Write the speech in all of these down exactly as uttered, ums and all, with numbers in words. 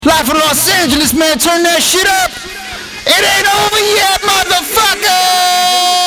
Live from Los Angeles, man. Turn that shit up. It ain't over yet, motherfucker.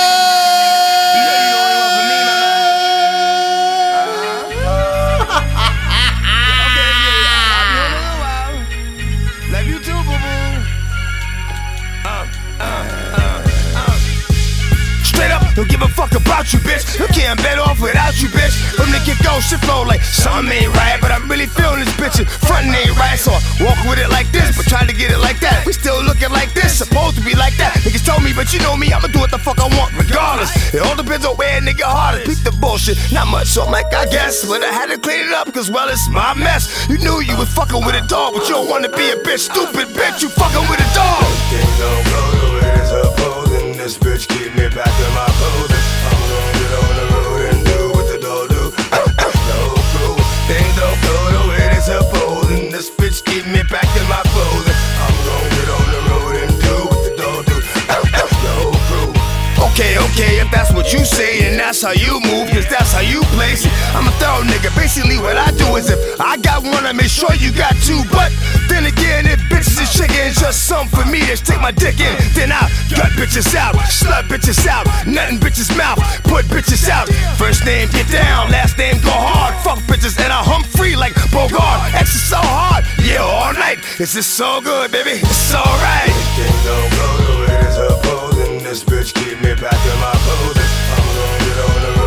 Love you too, boo boo. Uh, uh, uh, uh. Straight up, don't give a fuck about you, bitch. You can't bet off without you, bitch. From the get go, shit flow like something ain't right, but I'm really feeling this bitch. Frontin' ain't right, so I walk with it like this, but try to get it like that. We still looking like this, supposed to be like that. Niggas told me, but you know me, I'ma do what the fuck I want, regardless. It all depends on where a nigga hard is. Beat the bullshit, not much, so I'm like, I guess. But I had to clean it up, cause well, it's my mess. You knew you was fucking with a dog, but you don't wanna be a bitch. Stupid bitch, you fucking with a dog. Things don't go the way it's supposed, and this bitch keep me back in my pose. I'm gonna get on the road and do what the dog do. No clue. Things don't go the way they supposed, and this bitch keep me back in my clothes. I'm gonna get on the road and do what the dog do. No clue. Okay, okay, if that's what you say and that's how you move, cause that's how you play. See, I'm a thorough nigga, basically what I do is if I got one, I make sure you got two. But then again, if bitches is chicken, it's just something for me, just take my dick in. Then I gut bitches out, slut bitches out, nothing bitches mouth, put bitches out. First name get down, last name go hard. Fuck bitches and I hump free like Bogart. X is so hard, yeah, all night. It's just so good, baby, it's alright. Things don't go the way they supposed, and this bitch keep me back in my pose. I'm gonna get on the